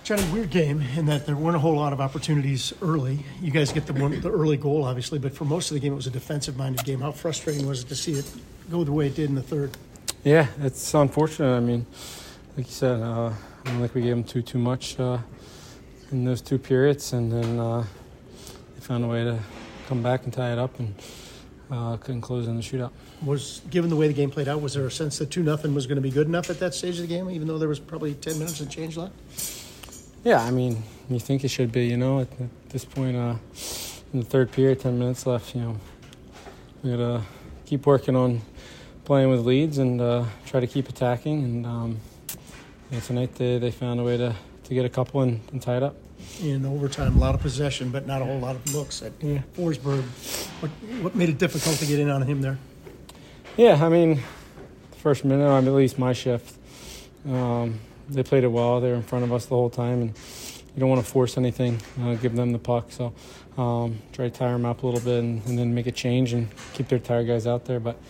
Johnny, weird game in that there weren't a whole lot of opportunities early. You guys get the early goal, obviously, but for most of the game, it was a defensive-minded game. How frustrating was it to see it go the way it did in the third? Yeah, it's unfortunate. I mean, like you said, I don't think we gave them too much in those two periods, and then they found a way to come back and tie it up and couldn't close in the shootout. Given the way the game played out, was there a sense that 2-0 was going to be good enough at that stage of the game, even though there was probably 10 minutes and change left? Yeah, I mean, you think it should be, at this point in the third period, 10 minutes left, we got to keep working on playing with leads and try to keep attacking. And tonight they found a way to get a couple and tie it up. In overtime, a lot of possession, but not a whole lot of looks at Forsberg. What made it difficult to get in on him there? Yeah, I mean, the first minute, at least my shift, they played it well. They were in front of us the whole time, and you don't want to force anything, give them the puck. So try to tire them up a little bit and then make a change and keep their tired guys out there. But,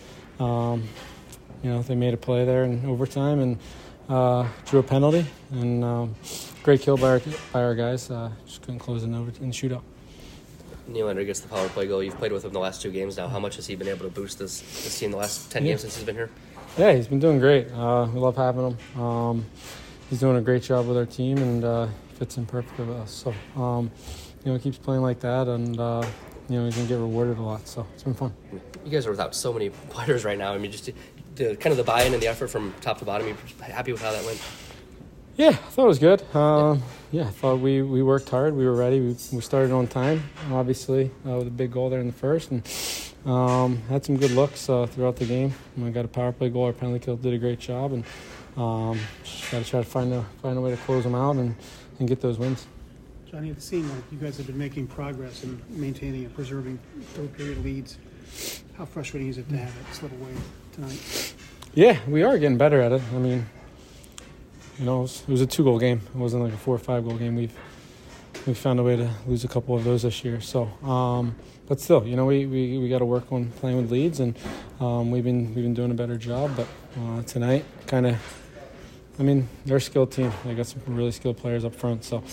they made a play there in overtime and drew a penalty. And great kill by our guys. Just couldn't close in the shootout. Nylander gets the power play goal. You've played with him the last 2 games now. How much has he been able to boost this team the last 10 games since he's been here? Yeah, he's been doing great. We love having him. He's doing a great job with our team and fits in perfectly with us. So, he keeps playing like that and, he's going to get rewarded a lot. So it's been fun. You guys are without so many players right now. I mean, just the buy-in and the effort from top to bottom, you're happy with how that went? Yeah, I thought it was good. I thought we worked hard. We were ready. We started on time, obviously, with a big goal there in the first. And had some good looks throughout the game. We got a power play goal. Our penalty kill did a great job. And just got to try to find a way to close them out and get those wins. Johnny, it seemed like you guys have been making progress in maintaining and preserving third-period leads. How frustrating is it to have it slip away tonight? Yeah, we are getting better at it. I mean, it was a 2-goal game. It wasn't like a 4 or 5-goal game. We've found a way to lose a couple of those this year. So, but still, we got to work on playing with leads, and we've been doing a better job. But tonight, they're a skilled team. They got some really skilled players up front. So,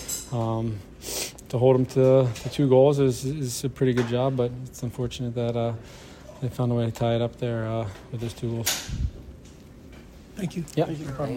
to hold them to 2 goals is a pretty good job. But it's unfortunate that they found a way to tie it up there with those 2 goals. Thank you. Yeah. Thank you.